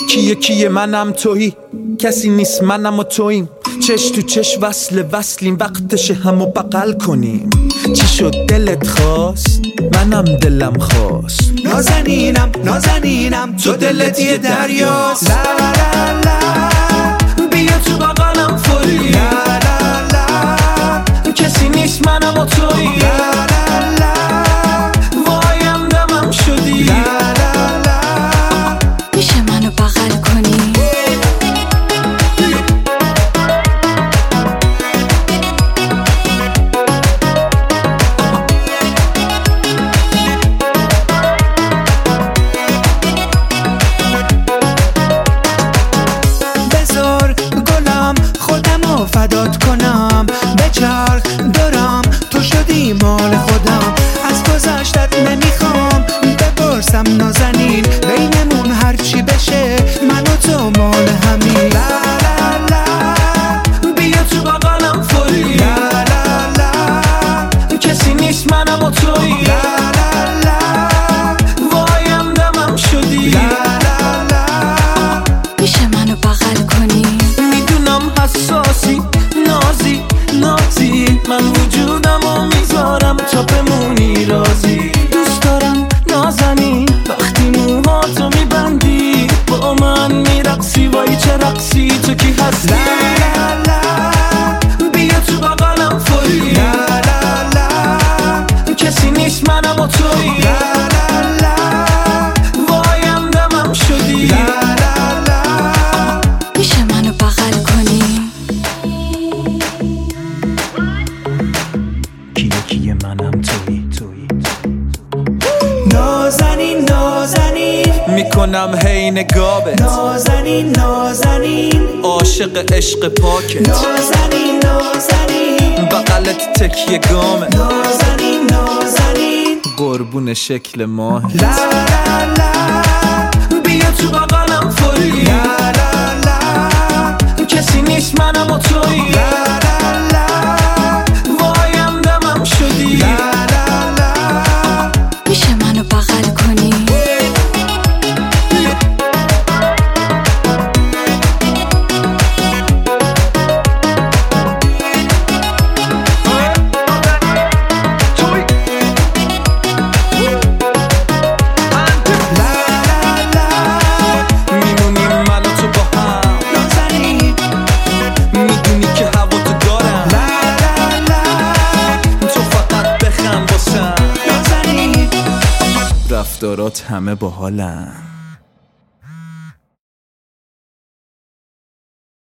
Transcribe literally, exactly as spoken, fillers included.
یکی یکی منم تویی، کسی نیست منم و توییم، چش تو چش وصل وصلیم، وقتش همو بغل کنیم. چی شد دلت خواست؟ منم دلم خواست. نازنینم نازنینم تو دلت یه دریاست. لا لا لا بیا تو بغلم فوری. لا لا لا کسی نیست منم و تویی. لا لا لا وایم دمم شدی. لا لا لا میشه منو بغل کنی؟ فدات کنم بچرخ دارم تو شدی مال خودم. از گذشتت نمیخوام بپرسم نازنین، بینمون هرچی بشه من و تو مال همین. لا لا لا بیا تو بغلم فوری. لا لا لا کسی نیست منم و تویی. لا لا لا وایم دمم شدی. لا لا لا میشه منو بغل کنی؟ میدونم حساسی نازی نازی، من وجودم و میذارم تا بمونی رازی. دوست دارم نازنین وقتی موهاتو میبندی، با من میرقصی، وای چه رقصی، تو کی هستی؟ لا لا لا بیا تو بغلم فوری. لا لا لا کسی نیست منم و تویی. لا لا لا وایم دمم شدی. لا لا لا میشه منو بغل کنی؟ کیه کیه منم تویی تویی. نازنین نازنین میکنم هی نگابت، نازنین نازنین عاشق عشق پاکت، نازنین نازنین بغلت تکیه گامت، نازنین نازنین قربون شکل ماه. لا لا لا بیا تو بغلم فوری. لا لا لا کسی نیست منم و تویی. لا لا لا وایم دمم شدی. لا لا لا میشه منو بغل کنی؟ رفتارات همه باحالن.